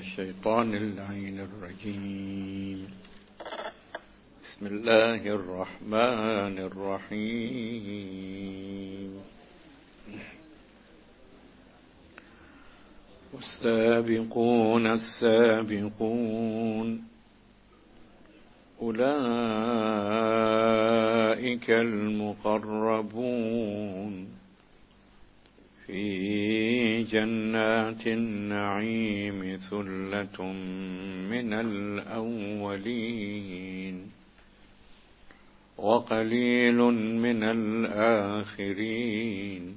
الشيطان اللعين الرجيم. بسم الله الرحمن الرحيم. والسابقون السابقون أولئك المقربون في جنات النعيم ثلة من الأولين وقليل من الآخرين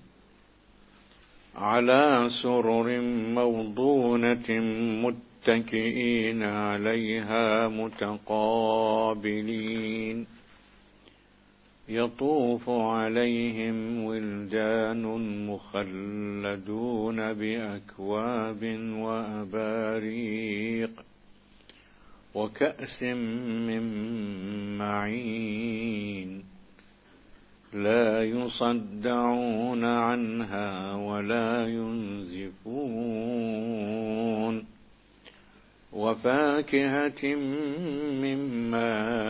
على سرر موضونة متكئين عليها متقابلين يطوف عليهم ولدان مخلدون بأكواب وأباريق وكأس من معين لا يصدعون عنها ولا ينزفون وفاكهة مما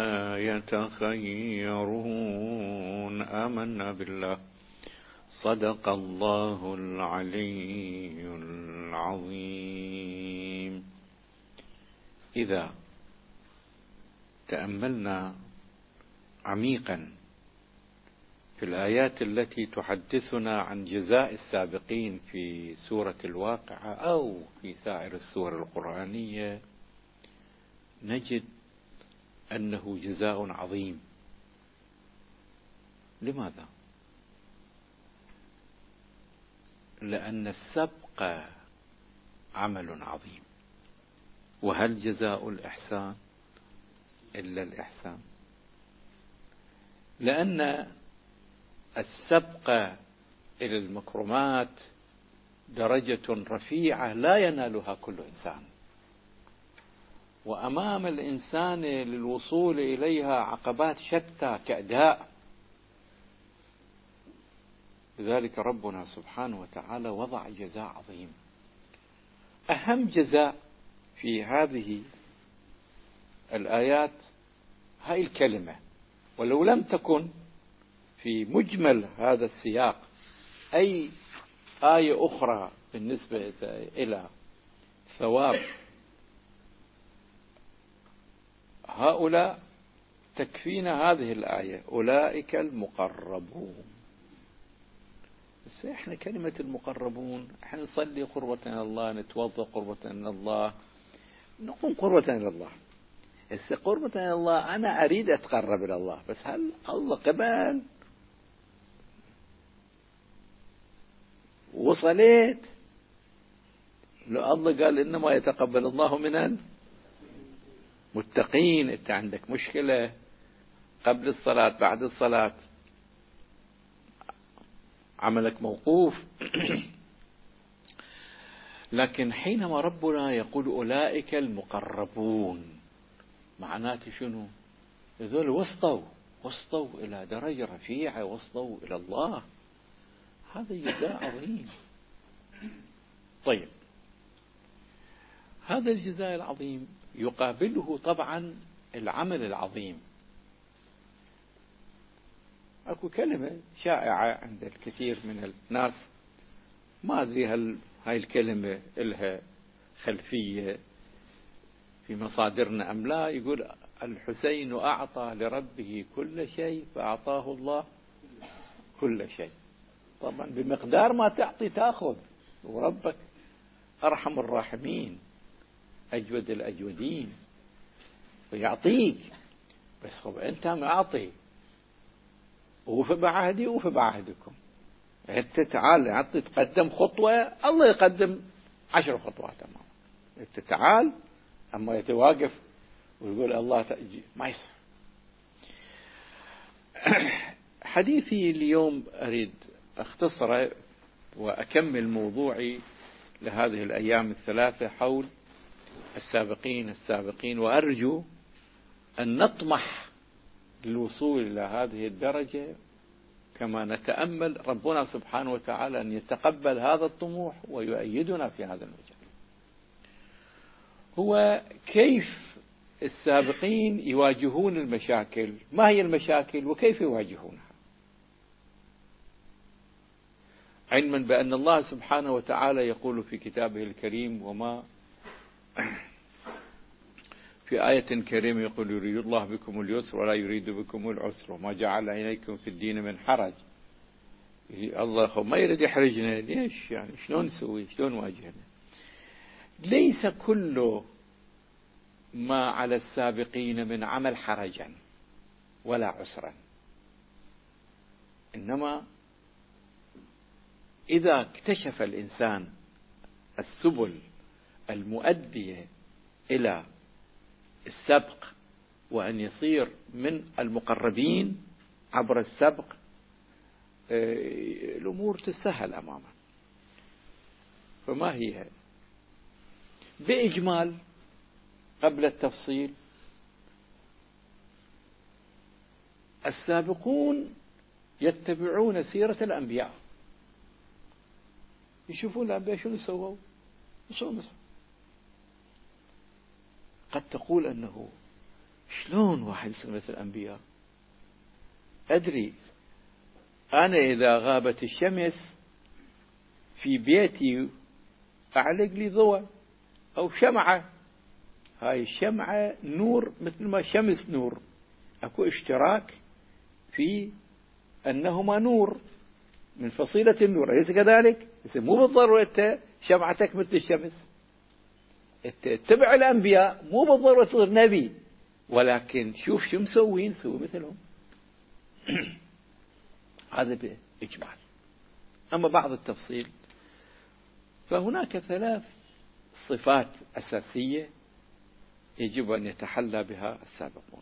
يتخيرون. آمنا بالله. صدق الله العلي العظيم. إذا تأملنا عميقا في الآيات التي تحدثنا عن جزاء السابقين في سورة الواقعة أو في سائر السور القرآنية نجد أنه جزاء عظيم. لماذا؟ لأن السبق عمل عظيم، وهل جزاء الإحسان إلا الإحسان؟ لأن السبق إلى المكرمات درجة رفيعة لا ينالها كل إنسان، وأمام الإنسان للوصول إليها عقبات شتى كأداء. لذلك ربنا سبحانه وتعالى وضع جزاء عظيم. أهم جزاء في هذه الآيات هاي الكلمة، ولو لم تكن في مجمل هذا السياق أي آية أخرى بالنسبة إلى ثواب هؤلاء تكفينا هذه الآية أولئك المقربون. بس إحنا كلمة المقربون إحنا نصلي قربة إلى الله، نتوضأ قربة إلى الله، نقوم قربة إلى الله. قربة إلى الله أنا أريد أتقرب إلى الله، بس هل الله قبل وصلت؟ لو الله قال إنما يتقبل الله من المتقين، أنت عندك مشكلة قبل الصلاة بعد الصلاة عملك موقوف. لكن حينما ربنا يقول أولئك المقربون معناته شنو؟ هذول وصلوا إلى درجة رفيعة، وصلوا إلى الله. هذا جزاء عظيم. طيب، هذا الجزاء العظيم يقابله طبعا العمل العظيم. أكو كلمة شائعة عند الكثير من الناس، ما أدري هل هاي الكلمة لها خلفية في مصادرنا أم لا. يقول الحسين أعطى لربه كل شيء فأعطاه الله كل شيء. طبعا بمقدار ما تعطي تأخذ، وربك أرحم الراحمين أجود الأجودين ويعطيك. بس خب أنت معطي، وفي بعهدي وفي بعهدكم. أنت تعال أعطي، تقدم خطوة الله يقدم 10 خطوات أمامك. أنت تعال، أما يتواقف ويقول الله تأجي ما يصح. حديثي اليوم أريد أختصر وأكمل موضوعي لهذه الأيام الثلاثة حول السابقين، وأرجو أن نطمح للوصول إلى هذه الدرجة كما نتأمل ربنا سبحانه وتعالى أن يتقبل هذا الطموح ويؤيدنا في هذا المجال. هو كيف السابقين يواجهون المشاكل، ما هي المشاكل وكيف يواجهونها، علما بأن الله سبحانه وتعالى يقول في كتابه الكريم وما في آية كريمة يقول يريد الله بكم اليسر ولا يريد بكم العسر وما جعل عليكم في الدين من حرج. الله ما يريد يحرجنا، ليش يعني شلون نسوي، شلون نواجهنا؟ ليس كل ما على السابقين من عمل حرجا ولا عسرا، إنما إذا اكتشف الإنسان السبل المؤدية إلى السبق وأن يصير من المقربين عبر السبق، الأمور تسهل أمامه. فما هي بإجمال قبل التفصيل؟ السابقون يتبعون سيرة الأنبياء، يشوفون الأنبياء شنو سووا. قد تقول أنه شلون واحد يصير مثل الأنبياء؟ أدري أنا إذا غابت الشمس في بيتي أعلق لي ضوء أو شمعة، هاي الشمعة نور مثل ما الشمس نور، أكو اشتراك في أنهما نور من فصيلة النور، أليس كذلك؟ مو بالضرورة أنت شمعتك مثل الشمس، اتبع الأنبياء مو بالضرورة تصير نبي، ولكن شوف شو مسوين سوي مثلهم. هذا بإجمال. أما بعض التفصيل فهناك 3 صفات أساسية يجب أن يتحلى بها السابقون.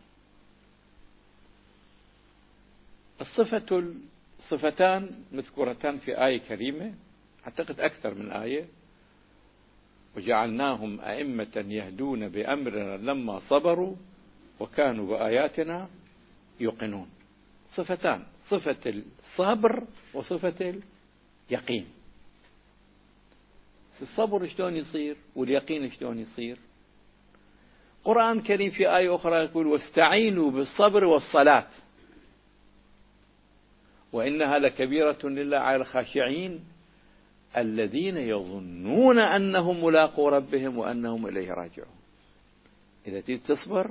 الصفتان مذكورتان في آية كريمة، أعتقد أكثر من آية، وجعلناهم أئمة يهدون بأمرنا لما صبروا وكانوا بآياتنا يوقنون. صفتان، صفة الصبر وصفة اليقين. الصبر شلون يصير واليقين شلون يصير؟ قرآن كريم في آية أخرى يقول واستعينوا بالصبر والصلاة وإنها لكبيرة إلا على الخاشعين الذين يظنون أنهم ملاقو ربهم وأنهم إليه راجعون. إذا تريد تصبر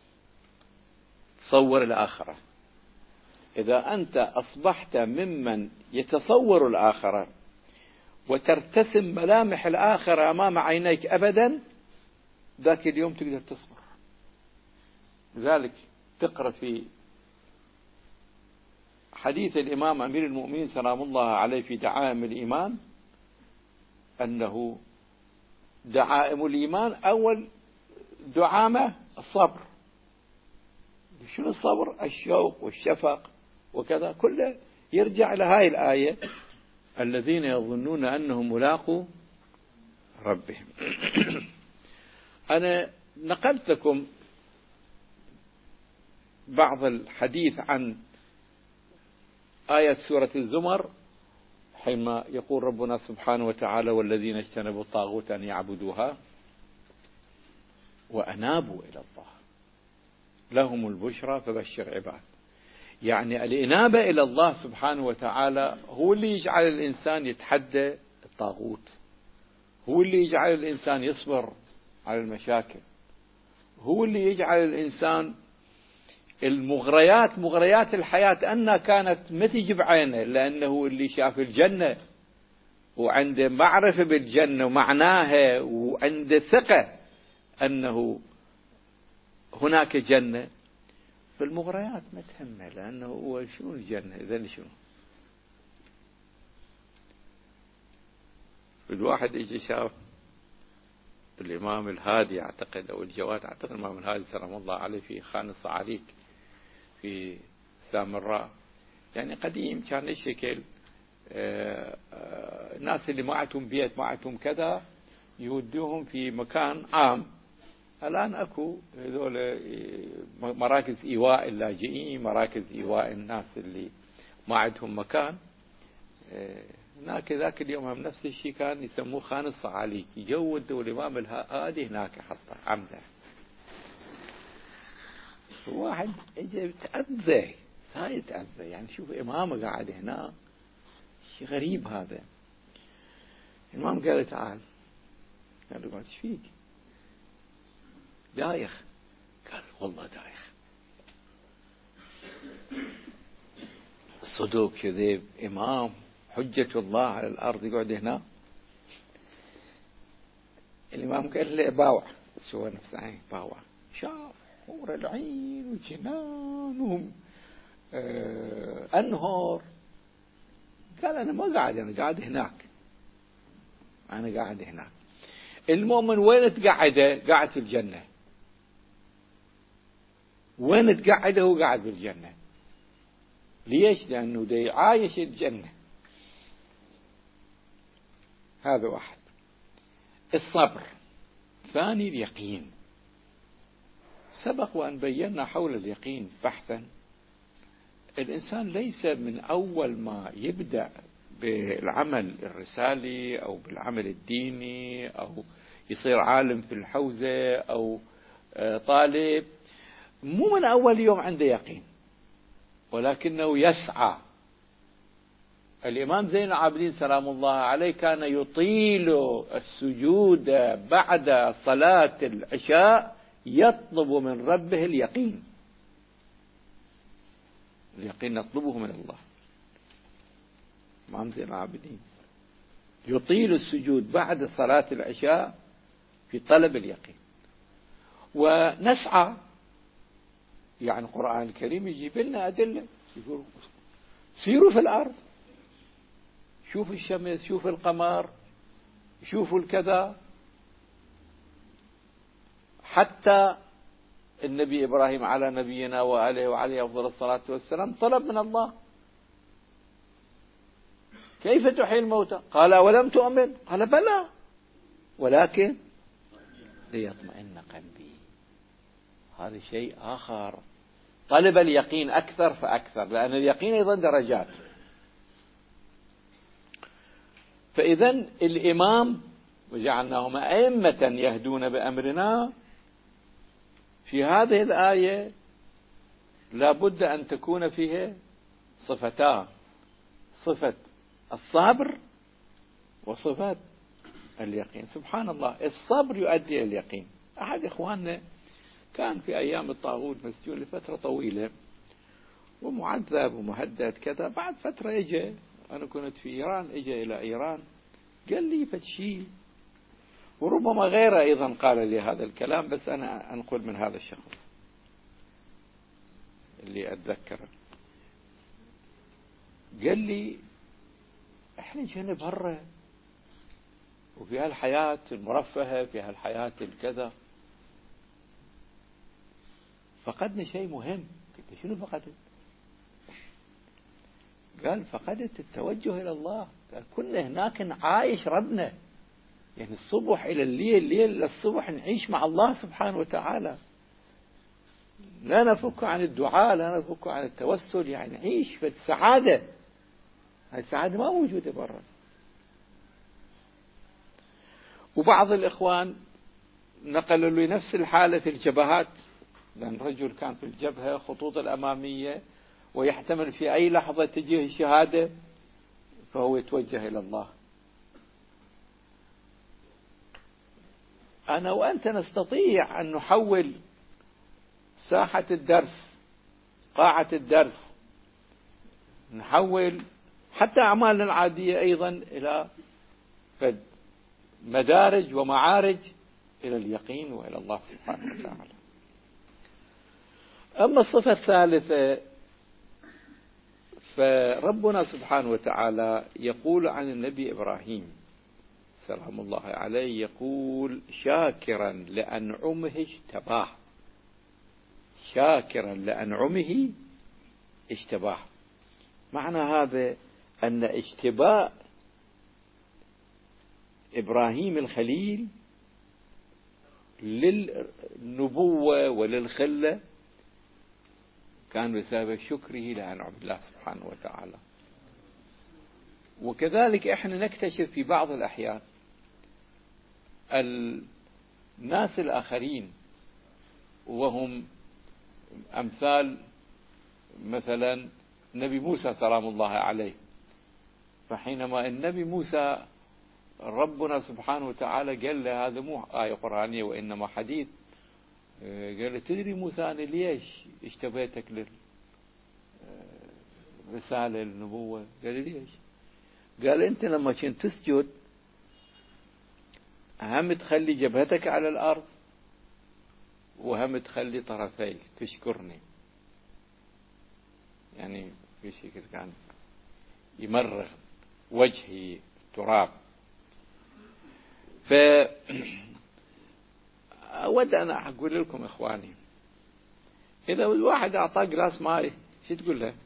تصور الآخرة. إذا أنت أصبحت ممن يتصور الآخرة وترتسم ملامح الآخرة أمام عينيك أبدا، ذاك اليوم تقدر تصبر. لذلك تقرأ في حديث الإمام أمير المؤمنين سلام الله عليه في دعائم الإيمان أنه دعائم الإيمان أول دعامة الصبر. شنو الصبر؟ الشوق والشفق وكذا، كله يرجع لهاي الآية الذين يظنون أنهم ملاقو ربهم. أنا نقلت لكم بعض الحديث عن آية سورة الزمر حينما يقول ربنا سبحانه وتعالى والذين اجتنبوا الطاغوت أن يعبدوها وأنابوا إلى الله لهم البشرى فبشر عباد. يعني الإنابة إلى الله سبحانه وتعالى هو اللي يجعل الإنسان يتحدى الطاغوت، هو اللي يجعل الإنسان يصبر على المشاكل، هو اللي يجعل الإنسان مغريات الحياة أنها كانت ما تجي بعينه، لأنه اللي شاف الجنة وعنده معرفة بالجنة ومعناها وعنده ثقة أنه هناك جنة، فالمغريات ما تهمه، لأنه هو شنو الجنة إذن شنو. الواحد يجي شاف الإمام الهادي أعتقد أو الجواد، أعتقد الإمام الهادي سلام الله عليه في خان الصعاليك في سامراء، يعني قديم كان الشكل الناس اللي ما عندهم بيت ما عندهم كذا يودوهم في مكان عام. الآن أكو هذول مراكز إيواء اللاجئين، مراكز إيواء الناس اللي ما عندهم مكان، هناك ذاك اليوم هم نفس الشيء كان يسموه خان الصعاليك، يجودوا الإمام الهادي هناك حطه عمده. واحد اجى تأذى، هاي تأذى، يعني شوف إمامه قاعد هنا، شيء غريب هذا. الإمام قال له تعال، قال له ايش فيك؟ دايخ. قال والله دايخ. صدق كذب، إمام حجة الله على الأرض يقعد هنا. الإمام قال له باوع، شو نفسه باوع، شاف حور العين وجنان أنهار. قال أنا ما قاعد، أنا قاعد هناك، أنا قاعد هناك. المؤمن وين تقعده؟ قاعد في الجنة. وين تقعده؟ هو قاعد في الجنة. ليش؟ لأنه دي عايش الجنة. هذا واحد. الصبر. ثاني اليقين. سبق وأن بينا حول اليقين بحثا. الإنسان ليس من أول ما يبدأ بالعمل الرسالي أو بالعمل الديني أو يصير عالم في الحوزة أو طالب، مو من أول يوم عنده يقين، ولكنه يسعى. الإمام زين العابدين سلام الله عليه كان يطيل السجود بعد صلاة العشاء يطلب من ربه اليقين. اليقين نطلبه من الله. الإمام زين العابدين يطيل السجود بعد صلاة العشاء في طلب اليقين. ونسعى، يعني القرآن الكريم يجيب لنا أدلة، يقول سيروا في الأرض، شوفوا الشمس، شوفوا القمر، شوفوا الكذا. حتى النبي إبراهيم على نبينا وآله وعليه أفضل الصلاة والسلام طلب من الله كيف تحيي الموتى؟ قال ولم تؤمن؟ قال بلى ولكن ليطمئن قلبي. هذا شيء آخر. طلب اليقين أكثر فأكثر، لأن اليقين أيضا درجات. فإذا الإمام وجعلناهم أئمة يهدون بأمرنا، في هذه الآية لابد أن تكون فيه صفتان: صفة الصبر وصفة اليقين. سبحان الله، الصبر يؤدي إلى اليقين. أحد إخواننا كان في أيام الطاغوت مسجون لفترة طويلة ومعذب ومهدد كذا. بعد فترة إجا، أنا كنت في إيران، إجا إلى إيران قال لي فتشي، وربما غيره أيضا قال لي هذا الكلام، بس أنا أنقل من هذا الشخص اللي أتذكره. قال لي إحنا جينا برا وفي هالحياة المرفهة، في هالحياة الكذا، فقدنا شيء مهم. قلت شنو فقدت؟ قال فقدت التوجه إلى الله. قال كنا هناك نعايش ربنا، يعني الصبح إلى الليل، الليل إلى الصبح نعيش مع الله سبحانه وتعالى، لا نفك عن الدعاء، لا نفك عن التوسل، يعني نعيش في السعادة. هاي السعادة ما موجودة برا. وبعض الإخوان نقلوا لي نفس الحالة في الجبهات، لأن الرجل كان في الجبهة خطوط الأمامية ويحتمل في أي لحظة تجيه الشهادة، فهو يتوجه إلى الله. أنا وأنت نستطيع أن نحول ساحة الدرس، قاعة الدرس، نحول حتى أعمالنا العادية أيضا إلى مدارج ومعارج إلى اليقين وإلى الله سبحانه وتعالى. أما الصفة الثالثة، فربنا سبحانه وتعالى يقول عن النبي إبراهيم سلام الله عليه، يقول شاكرا لأنعمه اجتباه. شاكرا لأنعمه اجتباه. معنى هذا أن اجتباء إبراهيم الخليل للنبوة وللخلة كان بسبب شكره لأنعم الله سبحانه وتعالى. وكذلك احنا نكتشف في بعض الأحيان الناس الآخرين وهم أمثال مثلا نبي موسى سلام الله عليه. فحينما النبي موسى ربنا سبحانه وتعالى قال له، هذا مو آية قرآنية وإنما حديث، قال له تدري موسى أنا ليش اشتبيتك للرسالة النبوة؟ قال لي ليش؟ قال أنت لما كنت تسجد هم تخلي جبهتك على الأرض وهم تخلي طرفيك تشكرني، يعني في شكل كان يمرغ وجهي تراب. أود أن أقول لكم إخواني، إذا الواحد أعطاه جلاس ماء شو تقول له؟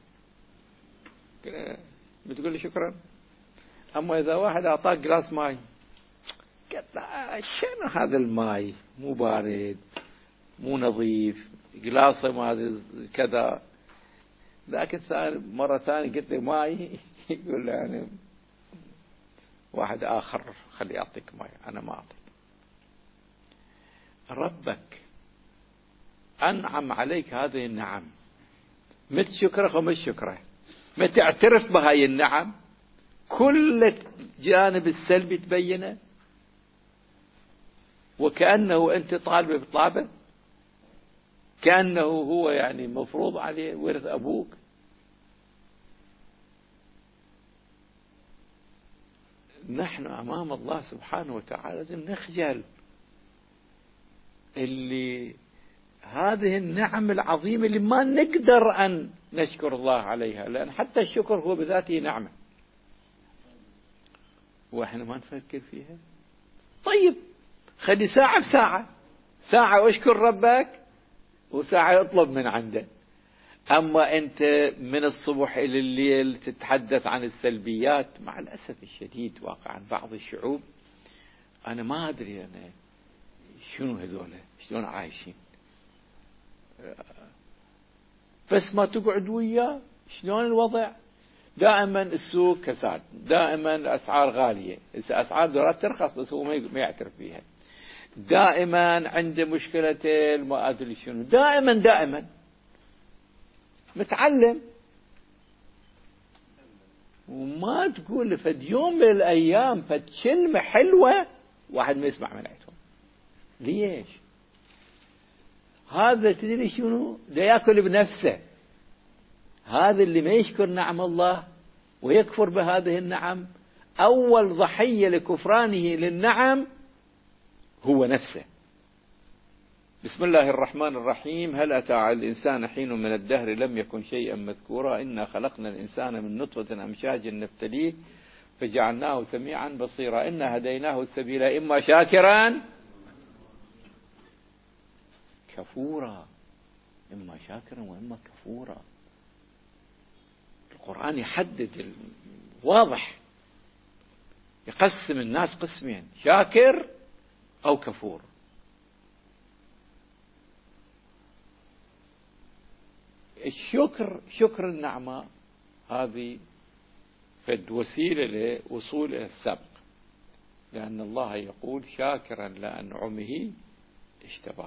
بتقول له شكرا. أما إذا واحد أعطاه جلاس ماء قلت له شنو هذا الماء، مو بارد مو نظيف، جلاسه ما كذا. لكن مرة ثانية قلت له ماي، يقول له يعني واحد آخر خلي أعطيك ماي، أنا ما أعطيك. ربك أنعم عليك هذه النعم، مت شكره ومت شكره، ما تعترف بهاي النعم، كل جانب السلبي تبينه وكأنه أنت طالب بطلابه، كأنه هو يعني مفروض عليه ورث أبوك. نحن أمام الله سبحانه وتعالى لازم نخجل اللي هذه النعم العظيمة اللي ما نقدر أن نشكر الله عليها، لأن حتى الشكر هو بذاته نعمة وإحنا ما نفكر فيها. طيب خلي ساعة بساعة، ساعة أشكر ربك وساعة اطلب من عنده. أما أنت من الصبح إلى الليل تتحدث عن السلبيات، مع الأسف الشديد واقعا بعض الشعوب أنا ما أدري أنا شنو هذولا شلون عايشين، بس ما تقعد وياه شلون الوضع. دائما السوق كساد، دائما الأسعار غالية، أسعار دولار ترخص بس هو ما يعترف بها، دائما عنده مشكلة ما أدري شنو، دائما متعلم وما تقول فد يوم من الأيام فد كلمة حلوة واحد ما يسمع من عندهم. ليش؟ هذا تدري شنو؟ لا يأكل بنفسه. هذا اللي ما يشكر نعم الله ويكفر بهذه النعم، أول ضحية لكفرانه للنعم هو نفسه. بسم الله الرحمن الرحيم. هل أتى على الإنسان حين من الدهر لم يكن شيئا مذكورا، إنا خلقنا الإنسان من نطفة أمشاج نبتليه فجعلناه سميعا بصيرا، إنا هديناه السبيل إما شاكرا كفورا، إما شاكرا وإما كفورا. القرآن يحدد واضح، يقسم الناس قسمين، شاكر أو كفور. الشكر، شكر النعمة هذه فد وسيلة لوصول إلى السبق، لأن الله يقول شاكرا لأنعمه اشتباه.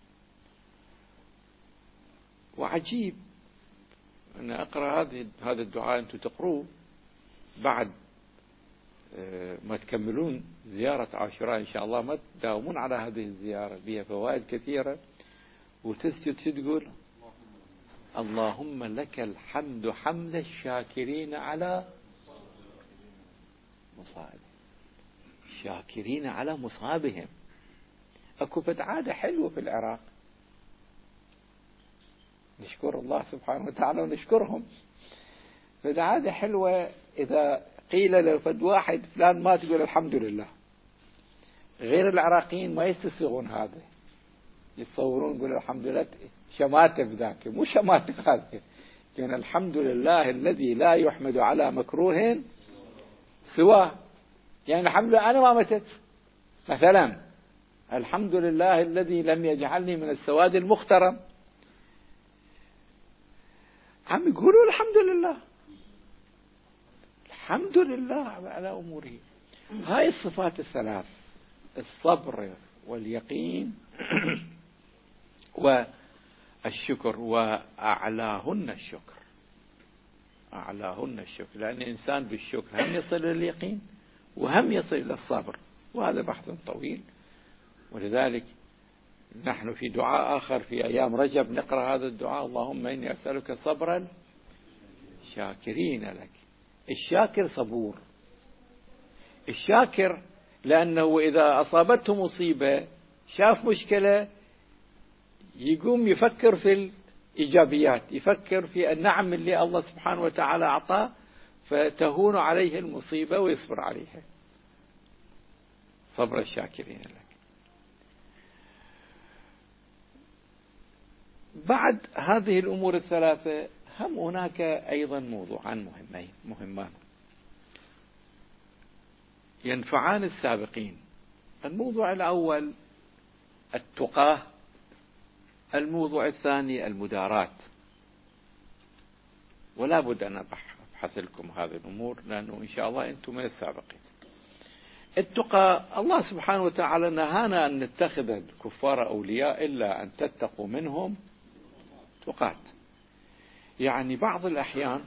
وعجيب أنا أقرأ هذا الدعاء، أنتم تقروه بعد ما تكملون زيارة عاشوراء إن شاء الله، ما تداومون على هذه الزيارة بها فوائد كثيرة، وتسجد تقول اللهم لك الحمد حمد الشاكرين على مصابهم، شاكرين على مصابهم. أكو عادة حلوة في العراق، نشكر الله سبحانه وتعالى ونشكرهم. عادة حلوة إذا قيل له فد واحد فلان ما تقول الحمد لله، غير العراقيين ما يستسيغون هذا، يتصورون يقول الحمد لله شماتة بذاك، مو شماتة هذا، لأن الحمد لله الذي لا يحمد على مكروه سواه. يعني الحمد لله أنا ما متت مثلا، الحمد لله الذي لم يجعلني من السواد المخترم. عم يقولوا الحمد لله، الحمد لله على أموره. هاي الصفات الثلاث: الصبر واليقين والشكر، وأعلاهن الشكر. أعلاهن الشكر، لأن الإنسان بالشكر هم يصل إلى اليقين وهم يصل إلى الصبر، وهذا بحث طويل. ولذلك نحن في دعاء آخر في أيام رجب نقرأ هذا الدعاء: اللهم إني أسألك صبرا شاكرين لك. الشاكر صبور. الشاكر لأنه إذا أصابته مصيبة شاف مشكلة يقوم يفكر في الإيجابيات، يفكر في النعم اللي الله سبحانه وتعالى أعطاه، فتهون عليه المصيبة ويصبر عليها. صبر الشاكرين لك. بعد هذه الأمور الثلاثة هم هناك أيضا موضوعان مهمان ينفعان السابقين. الموضوع الأول التقاه، الموضوع الثاني المداراة. ولا بد أن أبحث لكم هذه الأمور، لأنه إن شاء الله أنتم من السابقين. التقى، الله سبحانه وتعالى نهانا أن نتخذ الكفار أولياء إلا أن تتقوا منهم تقات. يعني بعض الأحيان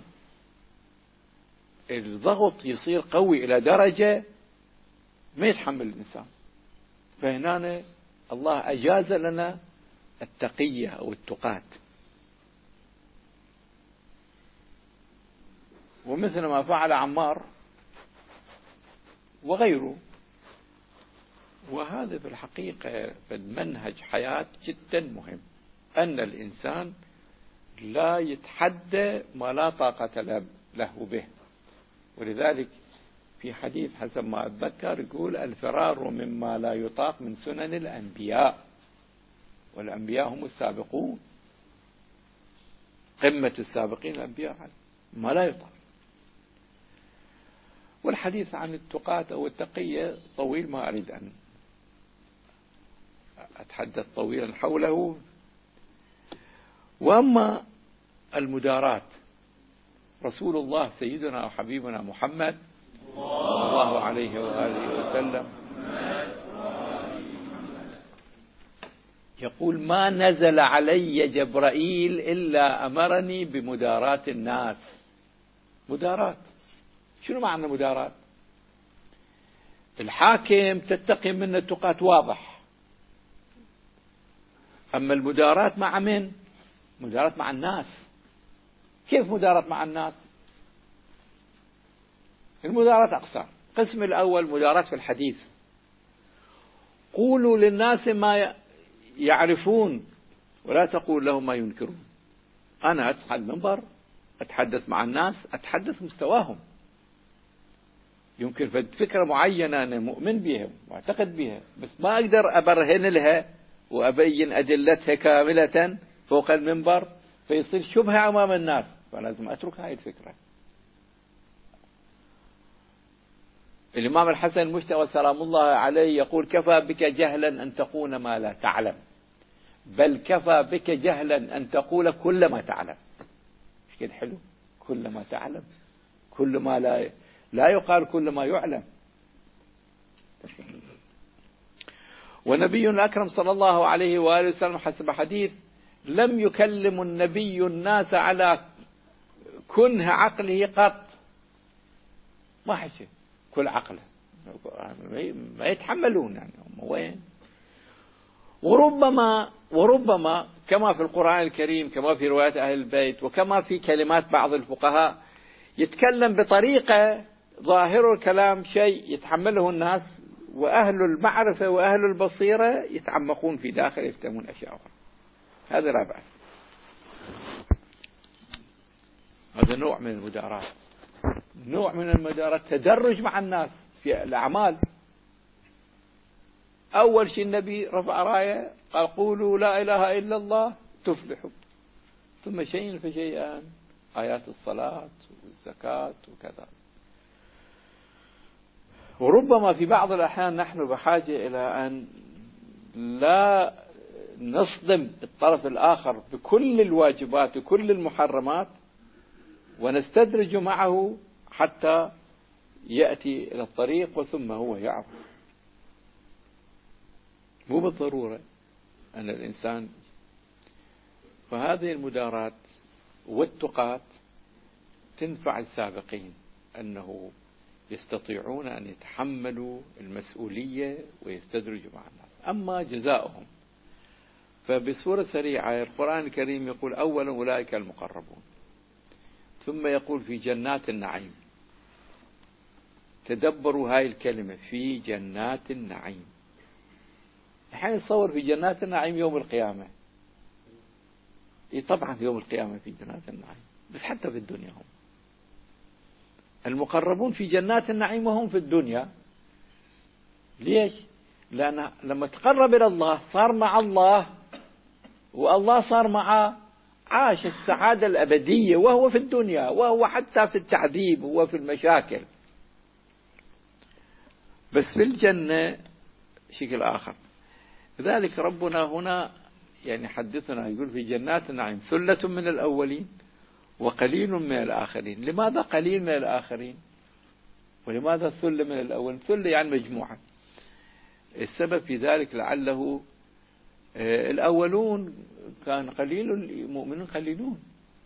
الضغط يصير قوي إلى درجة ما يتحمل الإنسان، فهنا الله أجاز لنا التقية أو التقات. ومثل ما فعل عمار وغيره. وهذا في الحقيقة في المنهج حياة جدا مهم، أن الإنسان لا يتحدى ما لا طاقة له به. ولذلك في حديث حسب ما أتذكر يقول: الفرار مما لا يطاق من سنن الأنبياء، والأنبياء هم السابقون، قمة السابقين الأنبياء، ما لا يطاق. والحديث عن التقاة أو التقية طويل، ما أريد أن أتحدث طويلا حوله. وأما المداراة، رسول الله سيدنا وحبيبنا محمد صلى الله عليه وآله وسلم يقول: ما نزل علي جبرائيل إلا أمرني بمداراة الناس. مداراة، شنو معنى مداراة؟ الحاكم تتقي منه التقاة واضح، أما المداراة مع من؟ مداراة مع الناس. كيف مداراة مع الناس؟ المداراة أقسام. القسم الأول مداراة في الحديث: قولوا للناس ما يعرفون ولا تقول لهم ما ينكرون. أنا أتصعد المنبر أتحدث مع الناس، أتحدث مستواهم. يمكن فكرة معينة أنا مؤمن بها واعتقد بها، بس ما أقدر أبرهن لها وأبين أدلتها كاملة فوق المنبر فيصير شبهة أمام الناس، فلازم أترك هاي الفكرة. الإمام الحسن المشتبه سلام الله عليه يقول: كفى بك جهلا أن تقول ما لا تعلم، بل كفى بك جهلا أن تقول كل ما تعلم. مش كده حلو؟ كل ما تعلم، كل ما لا يقال كل ما يعلم. ونبي الأكرم صلى الله عليه وآله وسلم حسب حديث: لم يكلم النبي الناس على كنه عقله قط. ما حكي كل عقله، ما يتحملون يعني هم وين. وربما كما في القرآن الكريم، كما في روايات أهل البيت، وكما في كلمات بعض الفقهاء، يتكلم بطريقة ظاهر الكلام شيء يتحمله الناس، وأهل المعرفة وأهل البصيرة يتعمقون في داخل يفتهمون أشياء أخرى. هذا لا بأس. هذا نوع من المداراة. نوع من المداراة تدرج مع الناس في الأعمال. أول شيء النبي رفع راية قال: قولوا لا إله إلا الله تفلحوا. ثم شيئا فشيئا، آيات الصلاة والزكاة وكذا. وربما في بعض الأحيان نحن بحاجة إلى أن لا نصدم الطرف الآخر بكل الواجبات وكل المحرمات، ونستدرج معه حتى يأتي إلى الطريق وثم هو يعرف. مو بالضرورة أن الإنسان. فهذه المدارات والتقات تنفع السابقين، أنه يستطيعون أن يتحملوا المسؤولية ويستدرجوا مع الناس. أما جزاؤهم فبصورة سريعة القرآن الكريم يقول أولا أولئك المقربون، ثم يقول في جنات النعيم. تدبروا هاي الكلمة، في جنات النعيم. الحين نتصور في جنات النعيم يوم القيامة. طبعا يوم القيامة في جنات النعيم، بس حتى في الدنيا هم المقربون في جنات النعيم وهم في الدنيا. ليش؟ لأن لما تقرب إلى الله صار مع الله، والله صار معه، عاش السعادة الأبدية وهو في الدنيا، وهو حتى في التعذيب وهو في المشاكل. بس في الجنة شكل آخر. لذلك ربنا هنا يعني حدثنا يقول في جنات النعيم ثلة من الأولين وقليل من الآخرين. لماذا قليل من الآخرين ولماذا ثلة من الأولين؟ ثلة يعني مجموعة. السبب في ذلك لعله الأولون كان قليل، المؤمنين قليلون.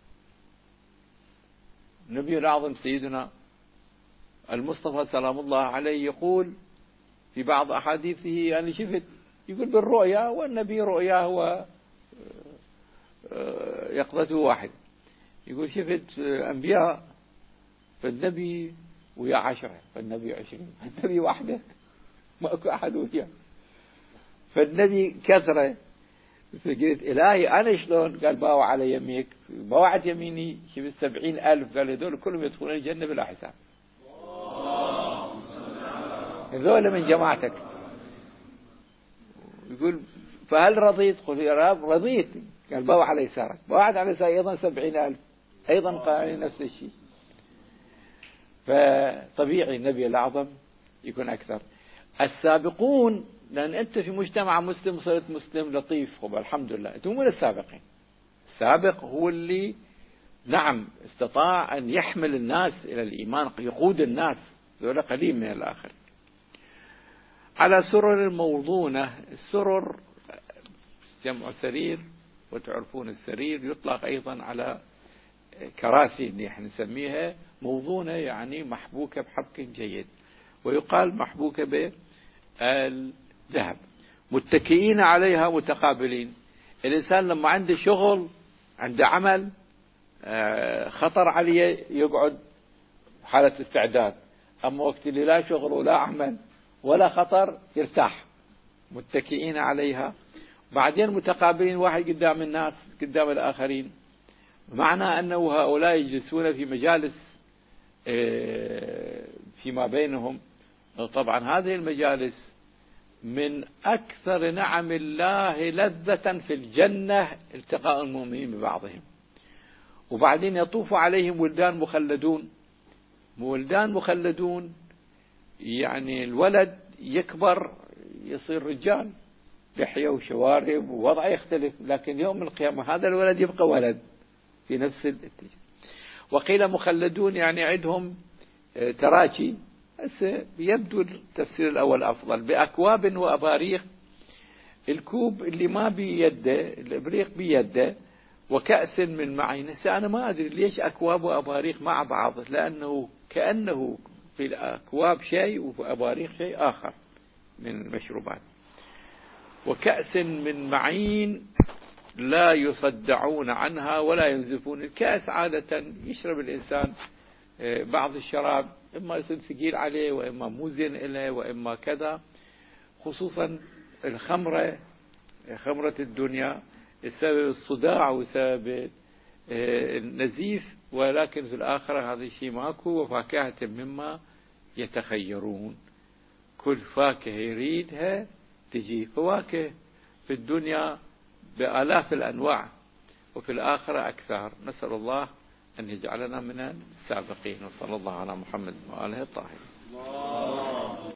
النبي الأعظم سيدنا المصطفى سلام الله عليه يقول في بعض أحاديثه يعني شفت، يقول بالرؤيا، والنبي رؤياه ويقظته واحد. يقول شفت أنبياء، فالنبي ويا 10، فالنبي 20، فالنبي واحدة ماكو أحد وياه، فالنبي كثرة. فقلت إلهي أنا شلون؟ قال باوع على يميك، باوعت يميني شفت 70,000، قال هذول كلهم يدخلون الجنة بلا حساب، هذول من جماعتك. يقول فهل رضيت؟ قل يا رب رضيت. قال باوع على يسارك، باوعت على يسارك أيضا 70,000، أيضا قال نفس الشيء. فطبيعي النبي الأعظم يكون أكثر. السابقون، لأن أنت في مجتمع مسلم صرت مسلم لطيف، الحمد لله، أنتم من السابقين. السابق هو اللي نعم استطاع أن يحمل الناس إلى الإيمان، يقود الناس، ذولا قليل من الآخر. على سرر موضونة. السرر جمع سرير، وتعرفون السرير يطلق أيضا على كراسي اللي احنا نسميها موضونة، يعني محبوكة بحبك جيد، ويقال محبوكة بالذهب. متكئين عليها متقابلين. الإنسان لما عنده شغل، عنده عمل، خطر عليه يقعد حالة استعداد. أما وقت اللي لا شغل ولا عمل ولا خطر يرتاح. متكئين عليها. بعدين متقابلين، واحد قدام الناس قدام الآخرين، معنى أنه هؤلاء يجلسون في مجالس فيما بينهم. طبعا هذه المجالس من أكثر نعم الله لذة في الجنة، التقاء المؤمنين ببعضهم. وبعدين يطوف عليهم ولدان مخلدون. ولدان مخلدون يعني الولد يكبر يصير رجال، لحية وشوارب ووضعه يختلف، لكن يوم القيامة هذا الولد يبقى ولد في نفس الاتجاه. وقيل مخلدون يعني عندهم تراجي، بس يبدو التفسير الأول أفضل. بأكواب وأباريق. الكوب اللي ما بيده، الإبريق بيده، وكأس من معين. أنا ما أدري ليش أكواب وأباريق مع بعض، لأنه كأنه في الأكواب شيء وفي أباريق شيء آخر من المشروبات. وكأس من معين لا يصدعون عنها ولا ينزفون. الكأس عادة يشرب الإنسان بعض الشراب، إما يصير ثقيل عليه، وإما مو زين إله، وإما كذا. خصوصا الخمرة، خمرة الدنيا، السبب الصداع وسبب النزيف، ولكن في الآخرة هذا الشيء ماكو. وفاكهة مما يتخيرون. كل فاكهة يريدها تجي. فواكه في الدنيا بآلاف الأنواع، وفي الآخرة أكثر. نسأل الله أن يجعلنا من السابقين. وصلى الله على محمد وآله الطاهرين.